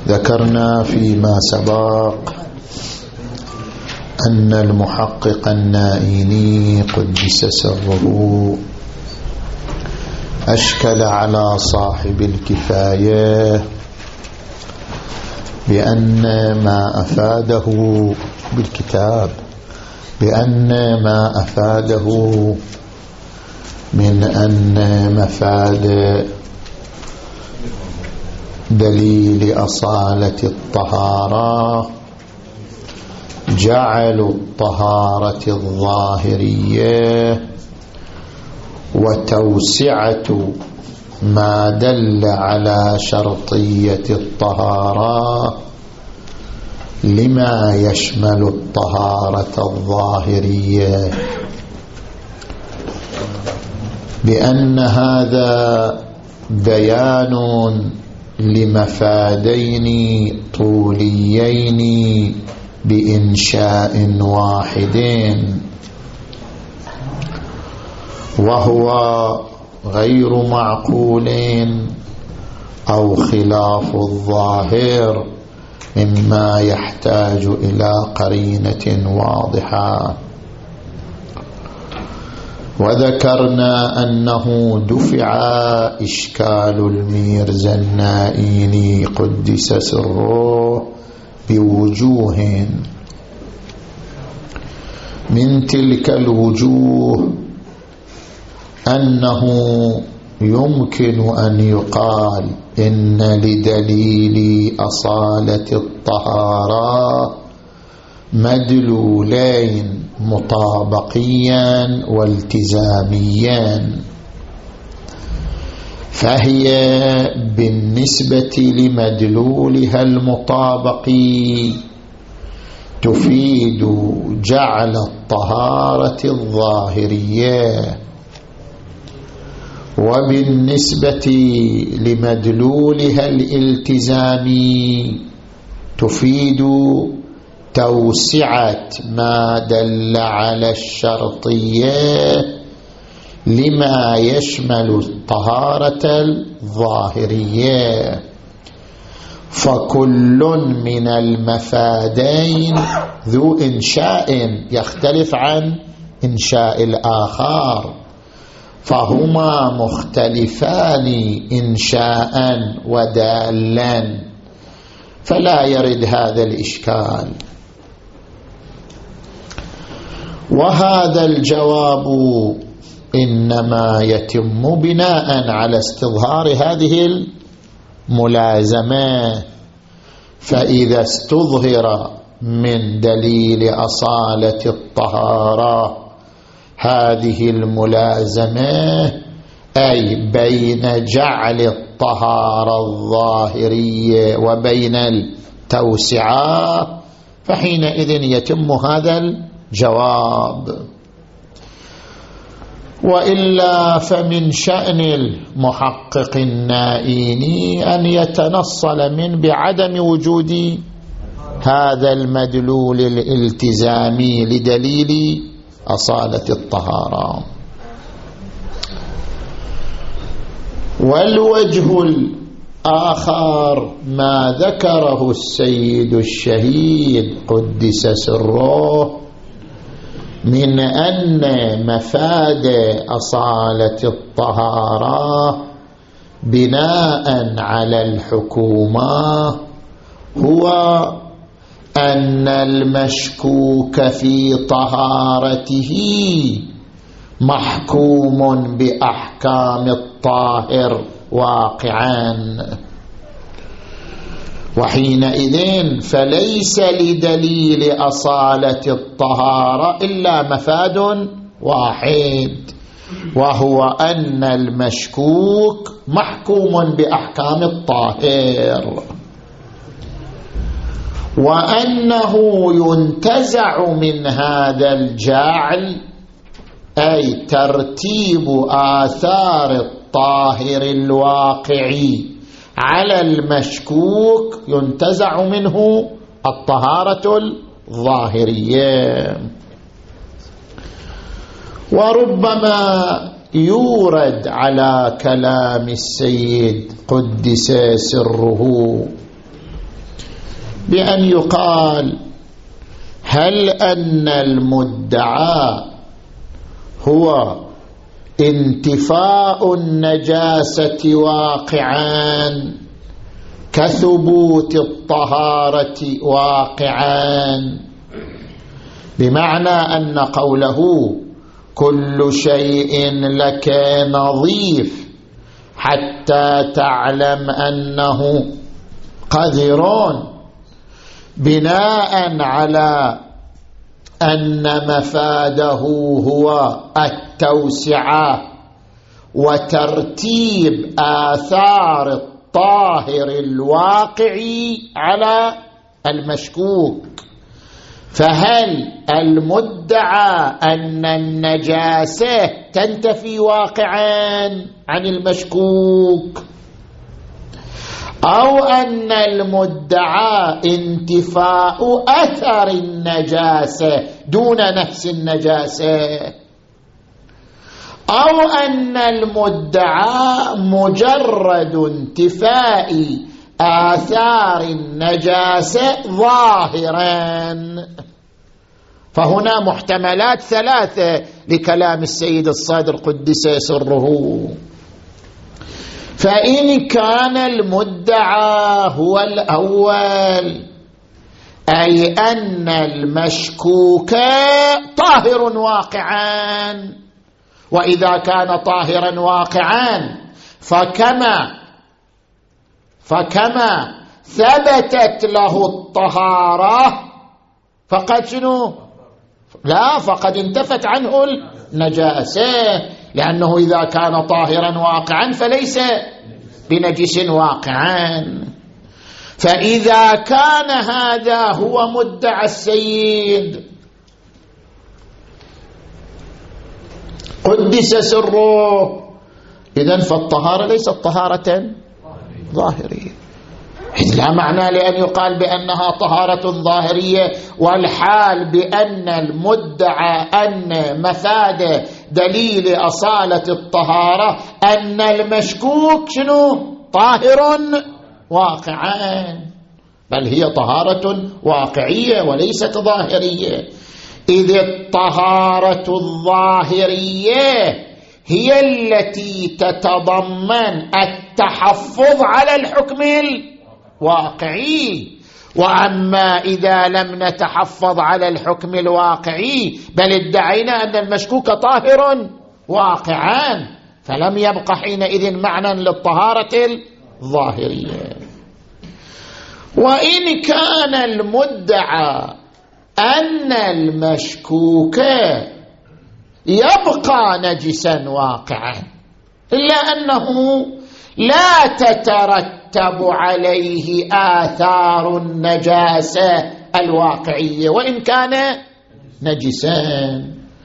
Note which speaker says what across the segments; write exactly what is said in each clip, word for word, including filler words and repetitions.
Speaker 1: ذكرنا فيما سبق أن المحقق النائيني قدس سره أشكل على صاحب الكفاية بأن ما أفاده بالكتاب بأن ما أفاده من أن مفاد دليل أصالة الطهارة جعل الطهارة الظاهرية وتوسعة ما دل على شرطية الطهارة لما يشمل الطهارة الظاهرية، بأن هذا بيان لمفادين طوليين بإنشاء واحدين، وهو غير معقول أو خلاف الظاهر مما يحتاج إلى قرينة واضحة. وذكرنا أنه دفع إشكال الميرزا النائيني قدس سره بوجوه، من تلك الوجوه أنه يمكن أن يقال إن لدليل أصالة الطهارة مدلولين مطابقيا والتزاميا، فهي بالنسبة لمدلولها المطابقي تفيد جعل الطهارة الظاهرية، وبالنسبة لمدلولها الالتزامي تفيد توسعة ما دل على الشرطية لما يشمل الطهارة الظاهرية، فكل من المفادين ذو إنشاء يختلف عن إنشاء الآخر، فهما مختلفان إنشاء ودالا، فلا يرد هذا الإشكال. وهذا الجواب إنما يتم بناء على استظهار هذه الملازمة، فإذا استظهر من دليل أصالة الطهارة هذه الملازمة، أي بين جعل الطهارة الظاهرية وبين التوسعة، فحينئذ يتم هذا الجواب. وإلا فمن شأن المحقق النائيني أن يتنصل من بعدم وجود هذا المدلول الالتزامي لدليل أصالة الطهارة. والوجه الآخر ما ذكره السيد الشهيد قدس سره من أن مفاد أصالة الطهارة بناء على الحكومة هو أن المشكوك في طهارته محكوم بأحكام الطاهر واقعا، وحينئذ فليس لدليل أصالة الطهارة إلا مفاد واحد، وهو أن المشكوك محكوم بأحكام الطاهر، وأنه ينتزع من هذا الجعل أي ترتيب آثار الطاهر الواقعي على المشكوك ينتزع منه الطهارة الظاهرية. وربما يورد على كلام السيد قدس سره بأن يقال هل أن المدعى هو انتفاء النجاسة واقعا كثبوت الطهارة واقعا، بمعنى أن قوله كل شيء لك نظيف حتى تعلم أنه قذر، بناء على أن مفاده هو التوسعة وترتيب آثار الطاهر الواقعي على المشكوك. فهل المدعى أن النجاسة تنتفي واقعا عن المشكوك، أو أن المدعى انتفاء أثر النجاسة دون نفس النجاسة، أو أن المدعى مجرد انتفاء آثار النجاسة ظاهرا؟ فهنا محتملات ثلاثة لكلام السيد الصادر قدس سره. فإن كان المدعى هو الأول، أي أن المشكوك طاهر واقعا، وإذا كان طاهرا واقعا فكما فكما ثبتت له الطهارة فقد شنو؟ لا، فقد انتفت عنه النجاسة، لأنه إذا كان طاهرا واقعا فليس بنجس واقعا. فإذا كان هذا هو مدعى السيد قدس سره، إذن فالطهارة ليست طهارة ظاهرية، لا معنى لأن يقال بأنها طهارة ظاهرية والحال بأن المدعى أن مفاد دليل أصالة الطهارة أن المشكوك شنو؟ طاهر واقعا، بل هي طهارة واقعية وليست ظاهرية، إذ الطهارة الظاهرية هي التي تتضمن التحفظ على الحكم الواقعي، وأما إذا لم نتحفظ على الحكم الواقعي بل ادعينا أن المشكوك طاهر واقعا فلم يبق حينئذ معنى للطهارة الظاهرية. وإن كان المدعى أن المشكوك يبقى نجسا واقعا إلا أنه لا تترتب عليه آثار النجاسة الواقعية وإن كان نجسا،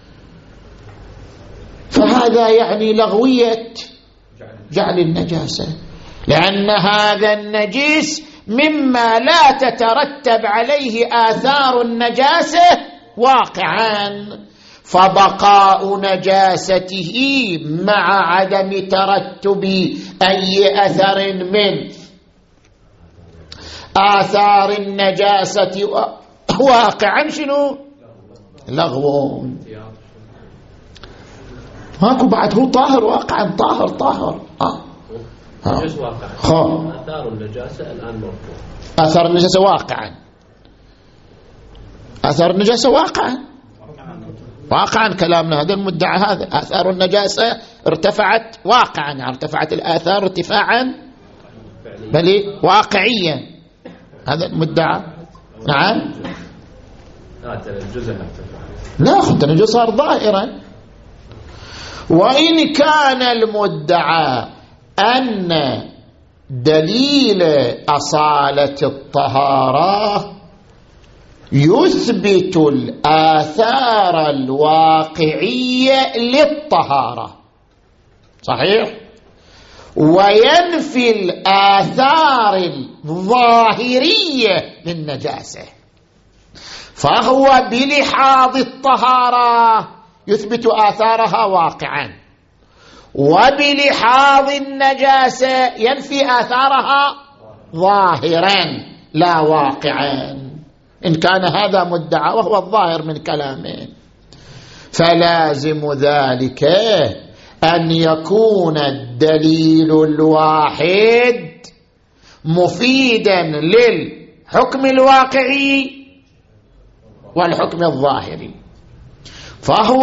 Speaker 1: فهذا يعني لغوية جعل النجاسة، لأن هذا النجس مما لا تترتب عليه آثار النجاسة واقعا، فبقاء نجاسته مع عدم ترتب أي أثر من آثار النجاسة واقعا شنو؟ لغو. ماكو بعد، هو طاهر واقعا، طاهر طاهر آه. آه.
Speaker 2: آثار النجاسة الآن مرفوع،
Speaker 1: آثار النجاسة واقعا، آثار النجاسة واقعا واقعا كلامنا هذا المدعى، هذا آثار النجاسة ارتفعت واقعا، يعني ارتفعت الآثار ارتفاعا بل واقعيا، هذا المدعى. نعم، لا التنجس صار ظاهرا. وإن كان المدعى أن دليل أصالة الطهارة يثبت الآثار الواقعية للطهارة، صحيح، وينفي الآثار الظاهرية للنجاسة، فهو بلحاظ الطهارة يثبت آثارها واقعا، وبلحاظ النجاسة ينفي آثارها ظاهرا، لا واقعا، إن كان هذا مدعى وهو الظاهر من كلامه. فلازم ذلك أن يكون الدليل الواحد مفيدا للحكم الواقعي والحكم الظاهري، فهو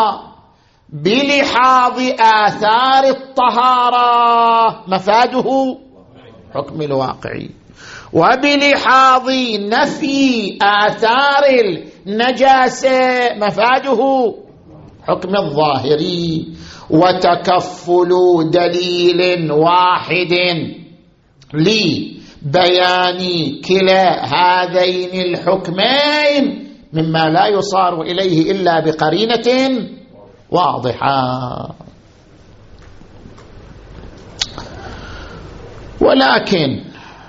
Speaker 1: بلحاظ آثار الطهارة مفاده حكم الواقعي، وبلحاظ نفي آثار النجاسة مفاده حكم الظاهري. وتكفل دليل واحد لبيان كلا هذين الحكمين مما لا يصار إليه إلا بقرينة واضحة. ولكن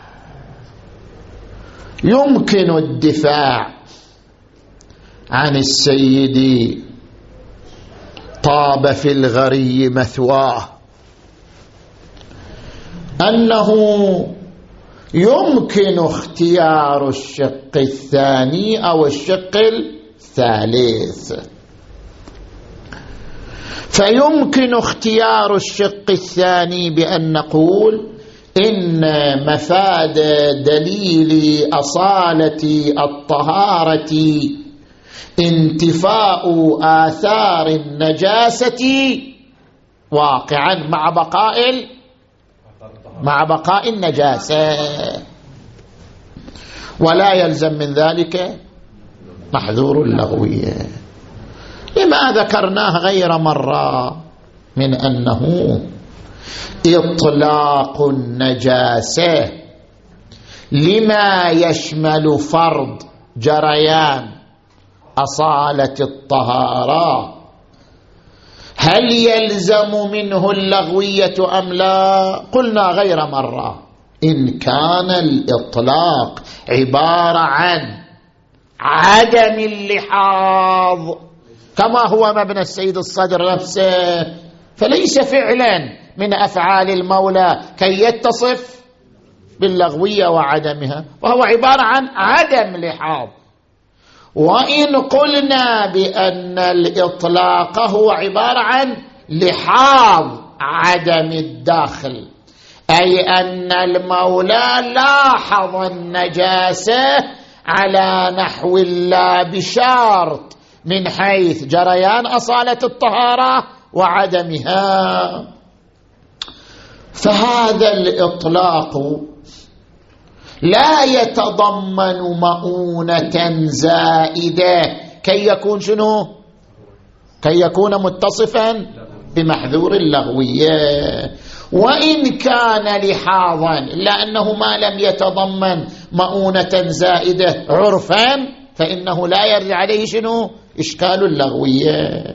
Speaker 1: يمكن الدفاع عن السيد طاب في الغري مثواه أنه يمكن اختيار الشق الثاني أو الشق الثالث. فيمكن اختيار الشق الثاني بأن نقول إن مفاد دليل أصالة الطهارة انتفاء آثار النجاسة واقعا مع بقاء مع بقاء النجاسة، ولا يلزم من ذلك محذور اللغوية. لما ذكرناه غير مرة من أنه إطلاق النجاسة لما يشمل فرض جريان أصالة الطهارة هل يلزم منه اللغوية أم لا؟ قلنا غير مرة إن كان الإطلاق عبارة عن عدم اللحاظ كما هو مبنى السيد الصدر نفسه، فليس فعلا من أفعال المولى كي يتصف باللغوية وعدمها، وهو عبارة عن عدم لحاظ. وإن قلنا بأن الإطلاق هو عبارة عن لحاظ عدم الداخل، أي أن المولى لاحظ النجاسة على نحو لا بشرط من حيث جريان أصالة الطهارة وعدمها، فهذا الإطلاق لا يتضمن مؤونة زائدة كي يكون شنو؟ كي يكون متصفا بمحذور اللغوية. وإن كان لحاظا لأنه ما لم يتضمن مؤونة زائدة عرفا فإنه لا يرد عليه شنو؟ إشكال اللغوية.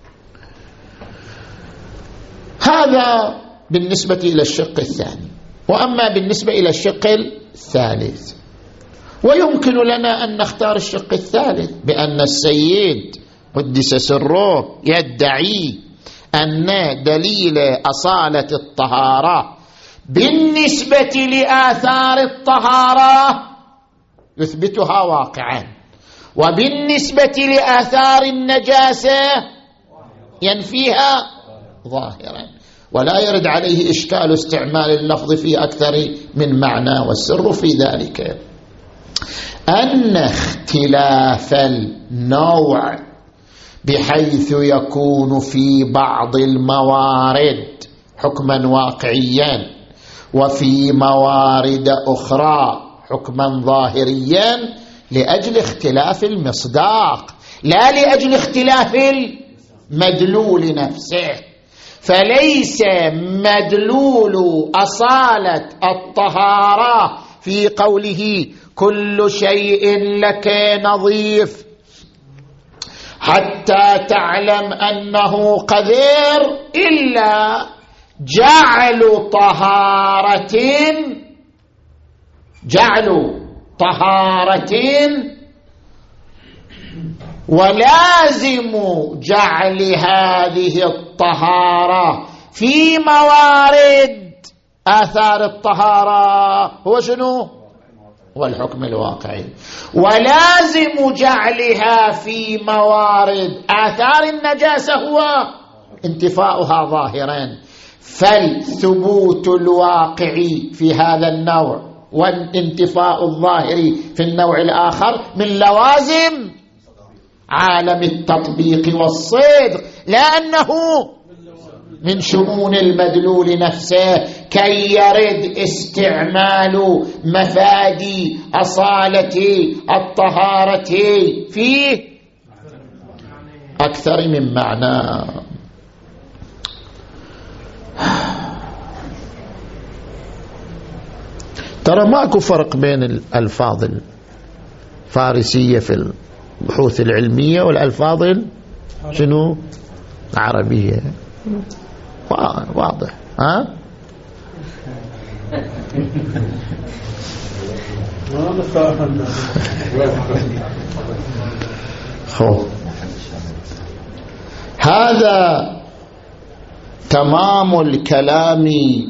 Speaker 1: هذا بالنسبة إلى الشق الثاني. وأما بالنسبة إلى الشق الثالث، ويمكن لنا أن نختار الشق الثالث بأن السيد قدس سره يدعي أن دليل أصالة الطهارة بالنسبة لآثار الطهارة يثبتها واقعا، وبالنسبة لآثار النجاسة ينفيها ظاهرا، ولا يرد عليه إشكال استعمال اللفظ في أكثر من معنى. والسر في ذلك أن اختلاف النوع بحيث يكون في بعض الموارد حكما واقعيا وفي موارد أخرى حكما ظاهريا لأجل اختلاف المصداق لا لأجل اختلاف المدلول نفسه. فليس مدلول أصالة الطهارة في قوله كل شيء لك نظيف حتى تعلم أنه قذر إلا جعل طهارة جعل طهارة ولازم جعل هذه الطهارة في موارد آثار الطهارة هو شنو؟ والحكم الواقعي. ولازم جعلها في موارد آثار النجاسة هو انتفاؤها ظاهرا، فالثبوت الواقعي في هذا النوع والانتفاء الظاهري في النوع الآخر من لوازم عالم التطبيق والصدق، لأنه من شؤون المدلول نفسه كي يرد استعمال مفادي أصالة الطهارة فيه أكثر من معنى. ترى ماكو فرق بين الألفاظ الفارسية في البحوث العلمية والألفاظ شنو العربية، واضح. ها هذا تمام الكلام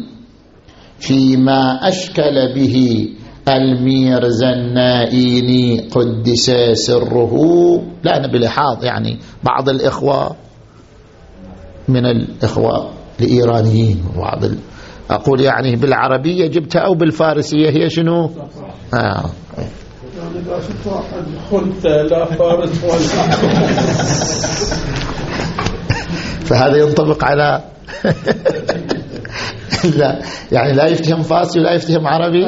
Speaker 1: فيما أشكل به الميرزا النائيني قدس سره. لا أنا بلحاظ يعني بعض الإخوة من الإخوة الإيرانيين وبعض ال... أقول يعني بالعربية جبتها أو بالفارسية هي شنو؟ آه.
Speaker 3: يعني لا شفت واحد خنثى لا فارس ولا
Speaker 1: فهذا ينطبق على لا يعني لا يفتهم فارسي ولا يفتهم عربي.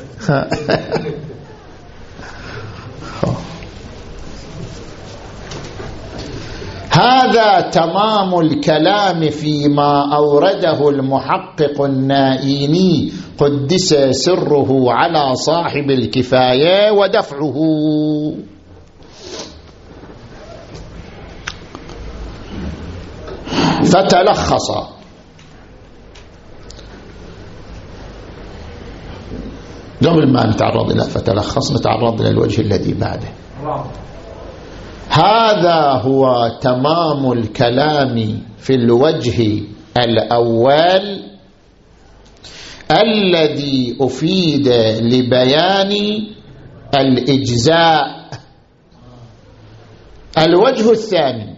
Speaker 1: هذا تمام الكلام فيما أورده المحقق النائيني قدس سره على صاحب الكفاية ودفعه. فتلخص قبل ما نتعرض إلى فتلخص نتعرض إلى الوجه الذي بعده. هذا هو تمام الكلام في الوجه الأول الذي أفيد لبيان الإجزاء. الوجه الثاني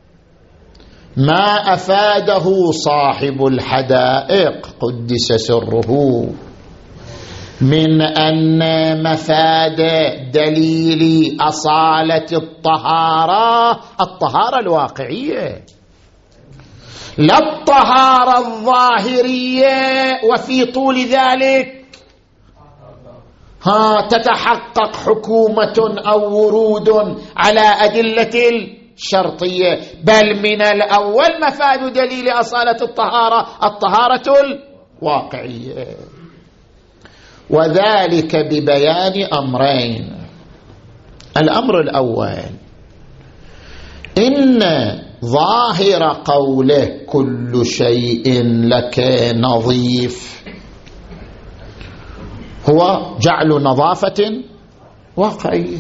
Speaker 1: ما أفاده صاحب الحدائق قدس سره من أن مفاد دليل أصالة الطهارة الطهارة الواقعية لا الطهارة الظاهرية، وفي طول ذلك ها تتحقق حكومة أو ورود على أدلة الشرطية، بل من الأول مفاد دليل أصالة الطهارة الطهارة الواقعية، وذلك ببيان أمرين. الأمر الأول إن ظاهر قوله كل شيء لك نظيف هو جعل نظافة واقعية،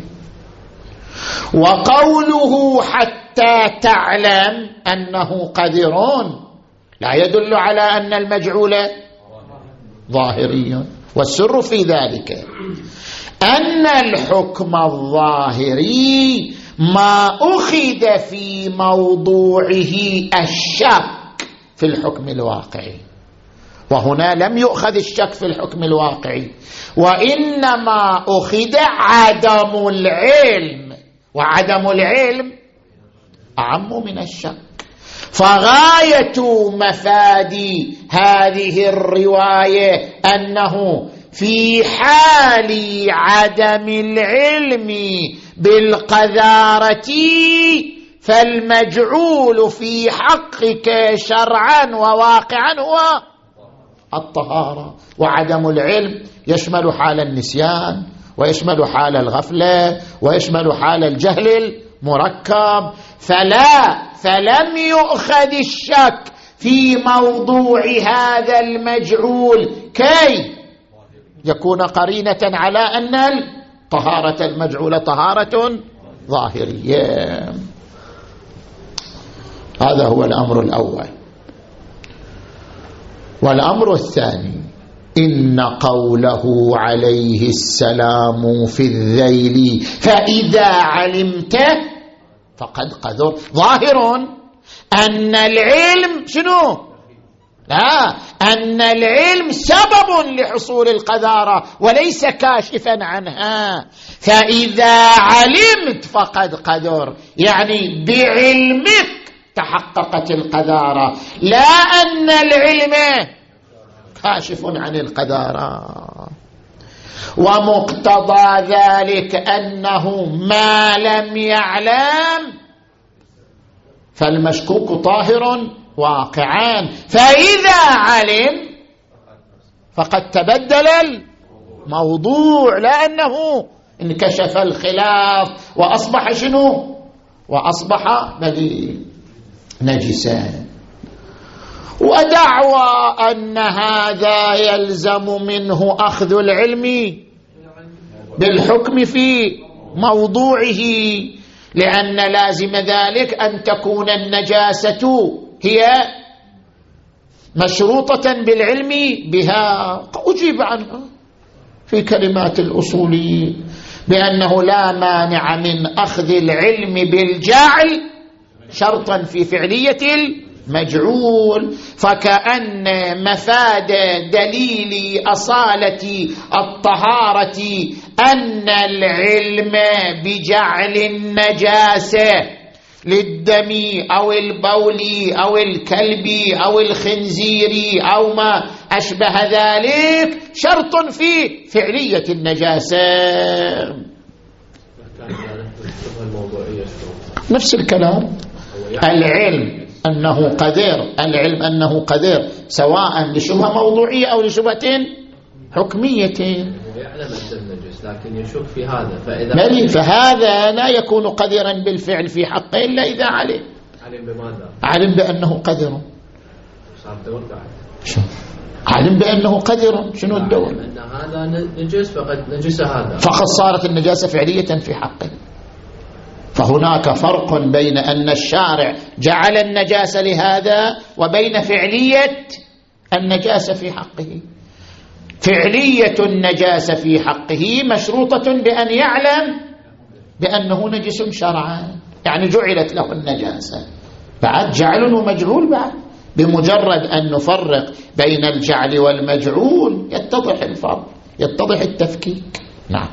Speaker 1: وقوله حتى تعلم أنه قدر لا يدل على أن المجعول ظاهري، والسر في ذلك أن الحكم الظاهري ما أخذ في موضوعه الشك في الحكم الواقعي، وهنا لم يؤخذ الشك في الحكم الواقعي، وإنما أخذ عدم العلم، وعدم العلم أعم من الشك. فغاية مفاد هذه الرواية أنه في حال عدم العلم بالقذارة فالمجعول في حقك شرعا وواقعا هو الطهارة، وعدم العلم يشمل حال النسيان ويشمل حال الغفلة ويشمل حال الجهل المركب، فلا فلم يؤخذ الشك في موضوع هذا المجعول كي يكون قرينة على أن الطهارة المجعولة طهارة ظاهرية. هذا هو الأمر الأول. والأمر الثاني إن قوله عليه السلام في الذيل فإذا علمت فقد قدر ظاهر أن العلم شنو؟ لا، أن العلم سبب لحصول القذارة وليس كاشفا عنها. فإذا علمت فقد قدر، يعني بعلمك تحققت القذارة، لا أن العلم كاشف عن القذارة. ومقتضى ذلك أنه ما لم يعلم فالمشكوك طاهر واقعان، فإذا علم فقد تبدل الموضوع، لأنه انكشف الخلاف وأصبح شنو؟ وأصبح نجسا. ودعوى أن هذا يلزم منه أخذ العلم بالحكم في موضوعه، لأن لازم ذلك أن تكون النجاسة هي مشروطة بالعلم بها. أجيب عنها في كلمات الأصوليين بأنه لا مانع من أخذ العلم بالجعل شرطا في فعلية المجعول، فكأن مفاد دليل أصالة الطهارة أن العلم بجعل النجاسة للدم أو البول أو الكلب أو الخنزير أو ما أشبه ذلك شرط في فعلية النجاسة. نفس الكلام، العلم أنه قدير، العلم أنه قدير سواء لشبهة موضوعية أو لشبهة حكمية.
Speaker 2: يعلم النجس لكن يشك في هذا، فإذا
Speaker 1: بل فهذا لا يكون قديرا بالفعل في حقه إلا إذا علم.
Speaker 2: علم بماذا؟
Speaker 1: علم بأنه قدر.
Speaker 2: صار دور بعد.
Speaker 1: علم بأنه قدر، شنو الدور؟
Speaker 2: أن هذا نجس فقد نجس هذا،
Speaker 1: فقد صارت النجاسة فعلية في حقه. فهناك فرق بين أن الشارع جعل النجاسة لهذا وبين فعلية النجاسة في حقه. فعلية النجاسة في حقه مشروطة بأن يعلم بأنه نجس شرعا، يعني جعلت له النجاسة. بعد جعل ومجعول، بعد بمجرد أن نفرق بين الجعل والمجعول يتضح الفرق، يتضح التفكيك. نعم.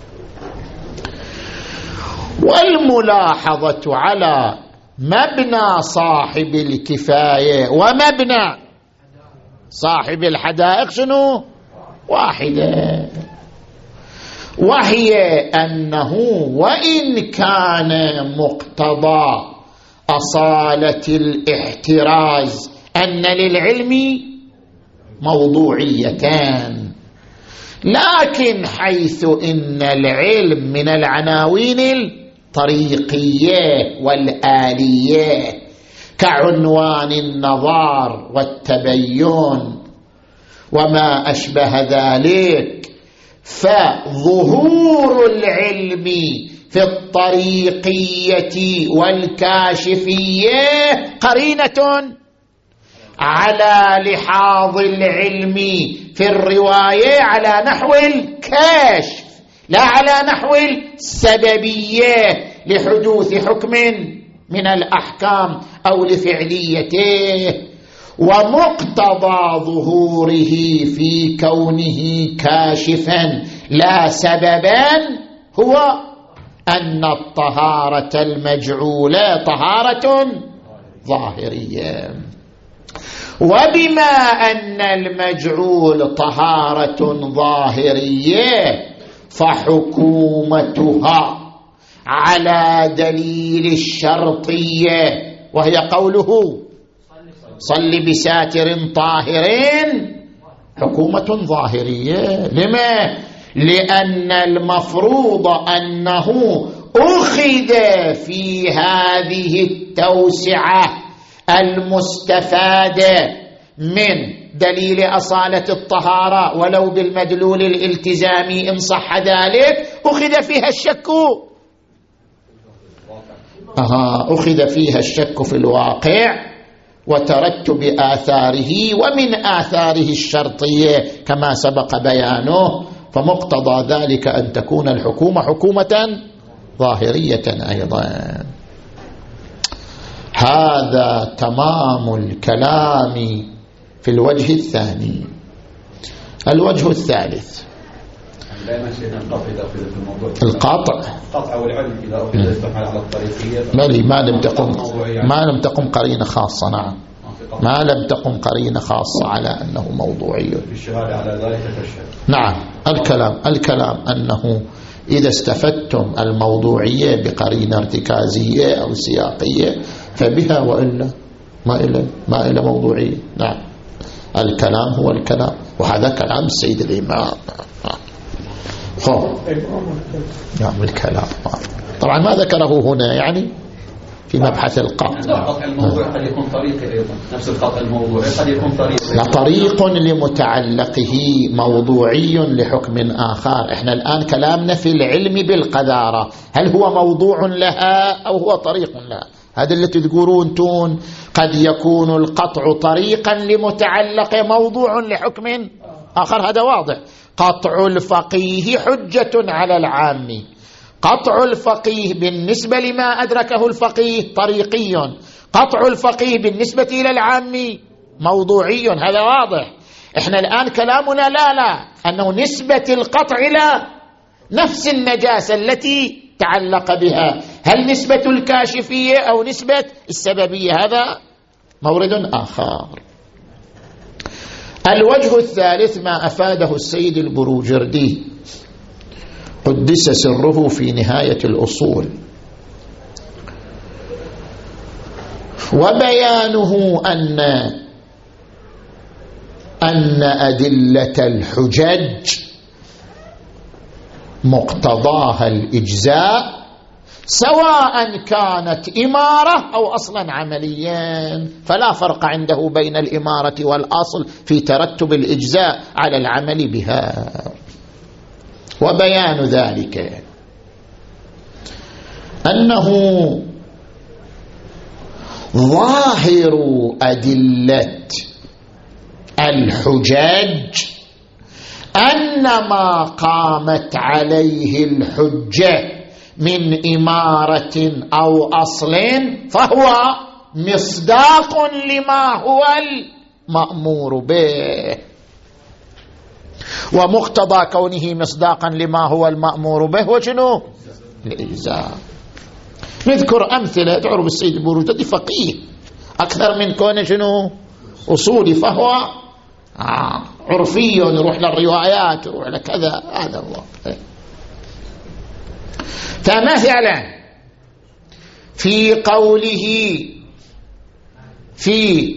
Speaker 1: والملاحظة على مبنى صاحب الكفاية ومبنى صاحب الحدائق شنو؟ واحدة، وهي أنه وإن كان مقتضى أصالة الاحتراز أن للعلم موضوعيتان، لكن حيث إن العلم من العناوين الطريقية والآلية كعنوان النظار والتبين وما أشبه ذلك، فظهور العلم في الطريقية والكاشفية قرينة على لحاظ العلم في الرواية على نحو الكشف لا على نحو السببية لحدوث حكم من الأحكام أو لفعليته. ومقتضى ظهوره في كونه كاشفا لا سببا هو أن الطهارة المجعولة طهارة ظاهرية، وبما أن المجعول طهارة ظاهرية فحكومتها على دليل الشرطية، وهي قوله صل بساتر طاهر، حكومة ظاهرية. لما؟ لأن المفروض أنه أخذ في هذه التوسعة المستفادة من دليل أصالة الطهارة ولو بالمدلول الالتزامي إن صح ذلك، أخذ فيها الشك أها أخذ فيها الشك في الواقع وترتب آثاره، ومن آثاره الشرطية كما سبق بيانه، فمقتضى ذلك أن تكون الحكومة حكومة ظاهرية أيضا. هذا تمام الكلام في الوجه الثاني. الوجه الثالث
Speaker 4: دائما شيئا القطع إذا أخذ في الموضوع
Speaker 1: القاطع
Speaker 4: القطع والعلم إذا أخذ يستحمل على الطريقية
Speaker 1: مالي ما لم تقم ما لم تقم قرينة خاصة. نعم ما لم تقم قرينة خاصة على أنه موضوعي
Speaker 4: بالشهادة على ذلك تشهد.
Speaker 1: نعم الكلام الكلام أنه إذا استفدتم الموضوعية بقرينة ارتكازية أو سياقية فبها، وإلا ما إلى ما إلى موضوعية. نعم الكلام هو الكلام، وهذا كلام السيد الإمام. نعم الكلام طبعا ما ذكره هنا يعني في مبحث القطع.
Speaker 4: القطع الموضوعي قد يكون طريقي أيضا، نفس القطع الموضوعي قد يكون طريقي.
Speaker 1: لا طريق لمتعلقه موضوعي لحكم آخر. احنا الآن كلامنا في العلم بالقذارة، هل هو موضوع لها أو هو طريق لها؟ هذا اللي تذكرون تون قد يكون القطع طريقا لمتعلق موضوع لحكم آخر، هذا واضح. قطع الفقيه حجة على العام، قطع الفقيه بالنسبة لما أدركه الفقيه طريقي، قطع الفقيه بالنسبة إلى العام موضوعي، هذا واضح. احنا الآن كلامنا لا لا أنه نسبة القطع إلى نفس النجاسة التي تعلق بها، هل نسبة الكاشفية أو نسبة السببية، هذا مورد آخر. الوجه الثالث ما أفاده السيد البروجردي قدس سره في نهاية الأصول، وبيانه أن أن أدلة الحجج مقتضاها الإجزاء سواء كانت إمارة أو أصلا عمليا، فلا فرق عنده بين الإمارة والأصل في ترتب الإجزاء على العمل بها. وبيان ذلك أنه ظاهر أدلة الحجج أن ما قامت عليه الحجة من إمارة أو أصل فهو مصداق لما هو المأمور به، ومقتضى كونه مصداقا لما هو المأمور به وشنو الإجزاء. نذكر أمثلة تعرف السيد البروجردي فقيه أكثر من كونه شنو أصولي، فهو آه عرفي، يروح للروايات يروح لكذا، هذا الله. فمثلا في قوله في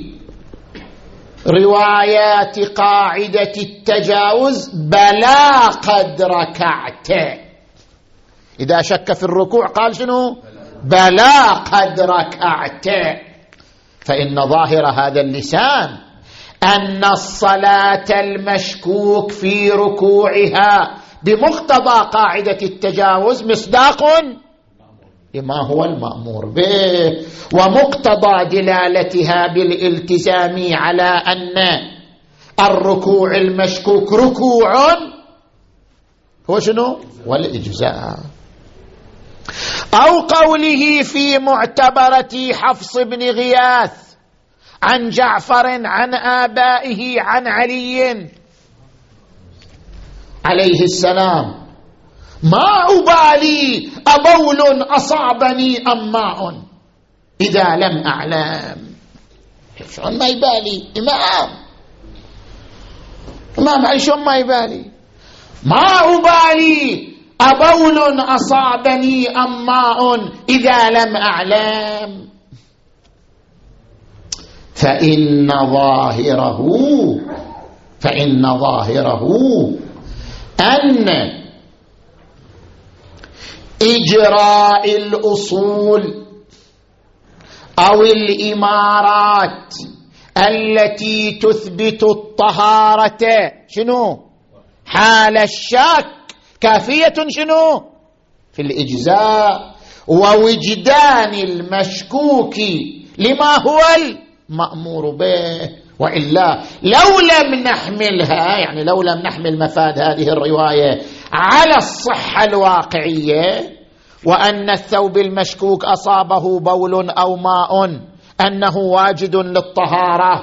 Speaker 1: روايات قاعدة التجاوز بلا قد ركعت، إذا شك في الركوع قال شنو بلا قد ركعت، فإن ظاهر هذا اللسان أن الصلاة المشكوك في ركوعها بمقتضى قاعدة التجاوز مصداق لما هو المأمور به، ومقتضى دلالتها بالالتزام على أن الركوع المشكوك ركوع هو شنو والإجزاء. أو قوله في معتبرة حفص بن غياث عن جعفر عن آبائه عن علي عليه السلام ما أبالي أبول أصابني أم ماء إذا لم أعلم. شلون ما يبالي إمام إمام علي، شلون ما يبالي ما أبالي أبول أصابني أم ماء إذا لم أعلم، فإن ظاهره فإن ظاهره أن إجراء الأصول أو الإمارات التي تثبت الطهارة شنو حال الشك كافية شنو في الإجزاء، ووجدان المشكوك لما هو مأمور به. وإلا لو لم نحملها، يعني لو لم نحمل مفاد هذه الرواية على الصحة الواقعية، وأن الثوب المشكوك أصابه بول أو ماء أنه واجد للطهارة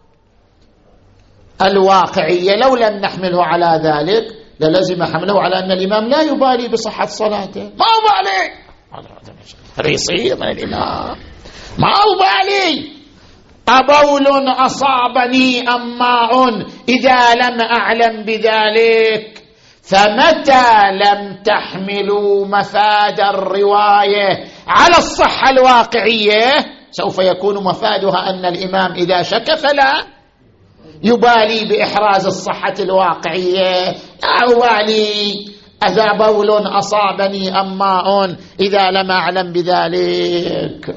Speaker 1: الواقعية، لو لم نحمله على ذلك للزم حمله على أن الإمام لا يبالي بصحة صلاته. ما أبالي، هذا يصير من الإمام، ما أبالي أبول أصابني أم ماء إذا لم أعلم بذلك. فمتى لم تحملوا مفاد الرواية على الصحة الواقعية سوف يكون مفادها أن الإمام إذا شك فلا يبالي بإحراز الصحة الواقعية، لا أبالي أذا بول أصابني أم ماء إذا لم أعلم بذلك.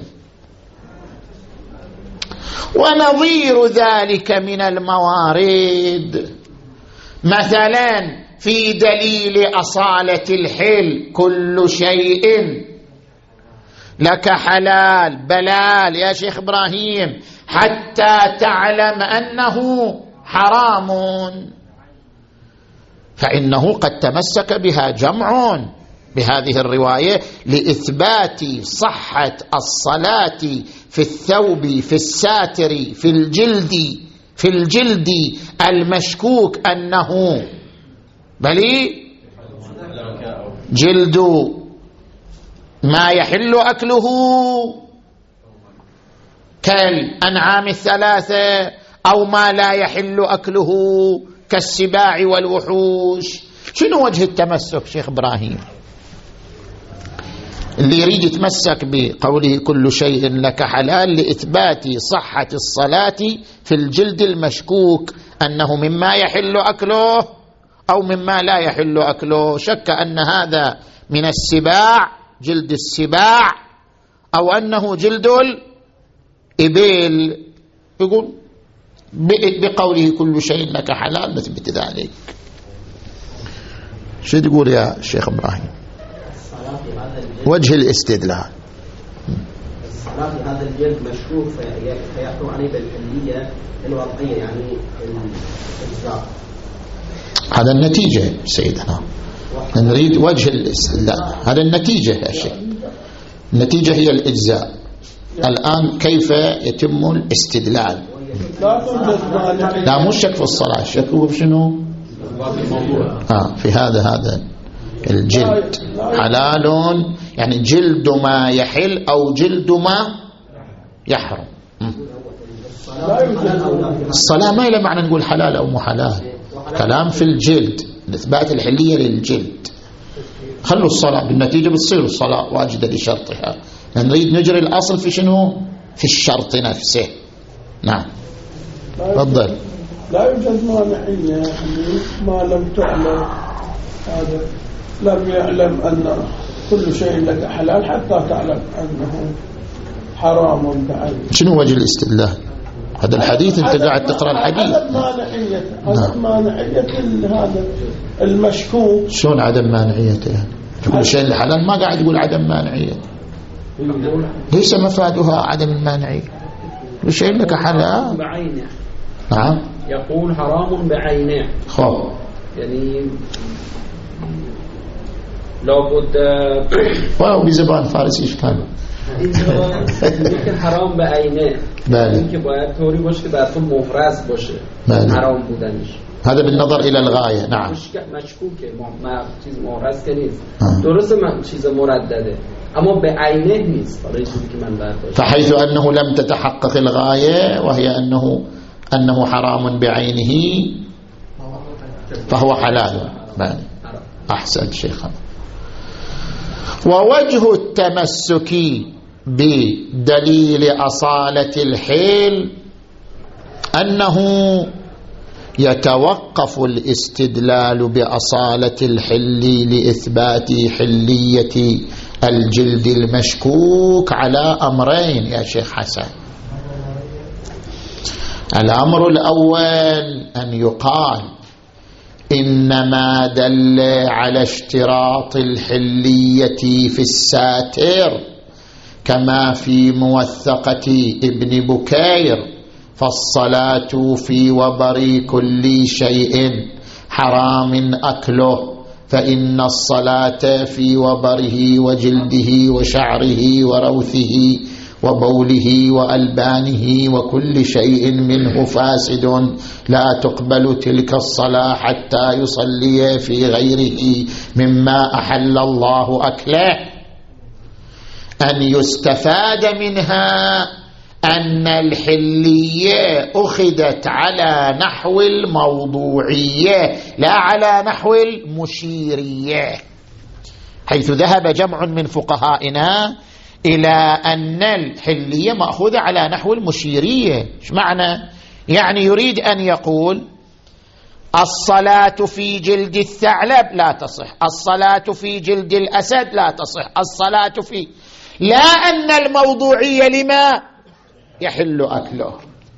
Speaker 1: ونظير ذلك من الموارد مثلا في دليل أصالة الحل كل شيء لك حلال بلال يا شيخ إبراهيم حتى تعلم أنه حرام، فإنه قد تمسك بها جمع بهذه الرواية لإثبات صحة الصلاة في الثوب في الساتر في الجلد في الجلد المشكوك أنه بل جلد ما يحل أكله كالأنعام الثلاثة أو ما لا يحل أكله كالسباع والوحوش. شنو وجه التمسك شيخ إبراهيم؟ اللي يريد يتمسك بقوله كل شيء لك حلال لإثبات صحة الصلاة في الجلد المشكوك أنه مما يحل أكله أو مما لا يحل أكله، شك أن هذا من السباع جلد السباع أو أنه جلد الإبل، يقول بقوله كل شيء لك حلال نثبت ذلك. شو تقول يا شيخ إبراهيم؟ وجه الاستدلال
Speaker 5: الصلاة في هذا الجلد مشكوك فيحكم عليه بالحلية الوضعية يعني الإجزاء.
Speaker 1: هذا النتيجة سيدنا، نريد وجه الاستدلال، هذا النتيجة يا شيخ، النتيجة هي الإجزاء. الآن كيف يتم الاستدلال؟ لا مو الشك في الصلاة، الشك هو بشنو؟ آه في هذا هذا الجلد حلال يعني جلد ما يحل أو جلد ما يحرم. الصلاة ما إلى معنى نقول حلال أو مو حلال، كلام في الجلد إثبات الحلية للجلد. خلوا الصلاة بالنتيجة بتصير الصلاة واجدة لشرطها، نريد نجري الأصل في شنو؟ في الشرط نفسه. نعم تفضل.
Speaker 3: لا يوجد مانعية ما لم تعلم، هذا لم يعلم أن كل شيء لك حلال حتى تعلم أنه حرام بعينه.
Speaker 1: شنو وجه الاستدلال؟ هذا الحديث انت قاعد تقرأ الحديث.
Speaker 3: عدم مانعية عدم مانعية هذا المشكوك.
Speaker 1: شلون عدم مانعيته يعني؟ كل شيء الحلال ما قاعد يقول عدم مانعية، ليس مفادها عدم المانعية، كل شيء لك حلال
Speaker 6: بعينه.
Speaker 1: نعم
Speaker 6: يقول حرام بعينه.
Speaker 1: خب
Speaker 6: يعني لابد
Speaker 1: ولو بزبان فارسی ايش كان
Speaker 6: يمكن حرام بعینه،
Speaker 1: بله
Speaker 6: که باید طوری باشه که براتون مفرز باشه
Speaker 1: بله.
Speaker 6: حرام بودنش
Speaker 1: هذا بالنظر الى الغايه. نعم
Speaker 6: مشکوکه، ما چیز مفرز که نیست، درسته من چیز مردده اما به عینه نیست. حالا چیزی که من برداشتم
Speaker 1: فحيث انه لم تتحقق الغايه وهي انه انه حرام بعينه فهو حلال. بله احسن شيخنا. ووجه التمسك بدليل أصالة الحل أنه يتوقف الاستدلال بأصالة الحل لإثبات حلية الجلد المشكوك على أمرين يا شيخ حسن. الأمر الأول أن يقال إنما دل على اشتراط الحلية في الساتر كما في موثقة ابن بكير فالصلاة في وبر كل شيء حرام أكله، فإن الصلاة في وبره وجلده وشعره وروثه وبوله وألبانه وكل شيء منه فاسد، لا تقبل تلك الصلاة حتى يصلي في غيره مما أحل الله أكله. أن يستفاد منها أن الحلية أخذت على نحو الموضوعية لا على نحو المشيرية، حيث ذهب جمع من فقهائنا إلى أن الحلية مأخوذة على نحو المشيرية. إيش معنى؟ يعني يريد أن يقول الصلاة في جلد الثعلب لا تصح، الصلاة في جلد الأسد لا تصح، الصلاة في، لا أن الموضوعية لما يحل أكله.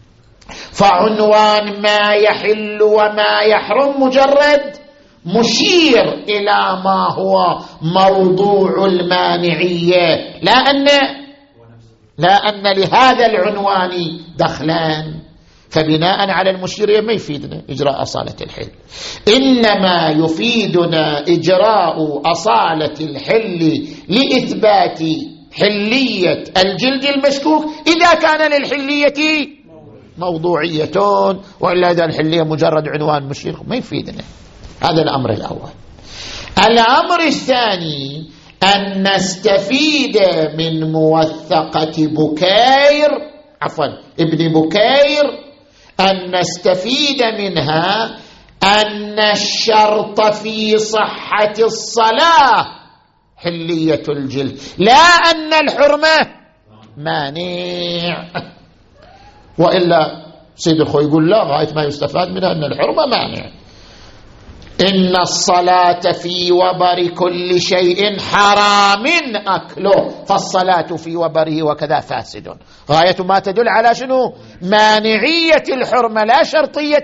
Speaker 1: فعنوان ما يحل وما يحرم مجرد مشير إلى ما هو موضوع المانعية، لا أن لا أن لهذا العنوان دخلان. فبناء على المشيرية ما يفيدنا إجراء أصالة الحل، إنما يفيدنا إجراء أصالة الحل لإثبات حلية الجلد المشكوك إذا كان للحلية موضوعية، وإلا إذا الحلية مجرد عنوان مشير ما يفيدنا. هذا الأمر الأول. الأمر الثاني أن نستفيد من موثقة بكير عفوا ابن بكير، أن نستفيد منها أن الشرط في صحة الصلاة حلية الجلد، لا أن الحرمة مانع. وإلا سيد الخوي يقول لا، غاية ما يستفاد منها أن الحرمة مانع. إن الصلاة في وبر كل شيء حرام أكله، فالصلاة في وبره وكذا فاسد، غاية ما تدل على شنو؟ مانعية الحرمة لا شرطية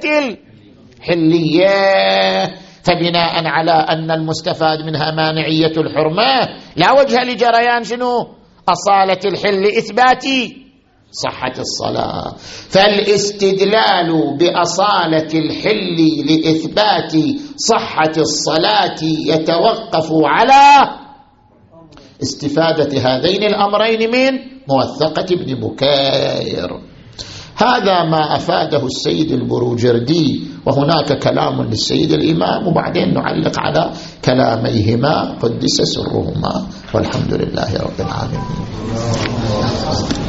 Speaker 1: الحلية. فبناء على أن المستفاد منها مانعية الحرمة لا وجه لجريان شنو؟ أصالة الحل إثباتي صحة الصلاة. فالاستدلال بأصالة الحل لإثبات صحة الصلاة يتوقف على استفادة هذين الأمرين من موثقة ابن بكير. هذا ما أفاده السيد البروجردي، وهناك كلام للسيد الإمام، وبعدين نعلق على كلاميهما قدس سرهما، والحمد لله رب العالمين.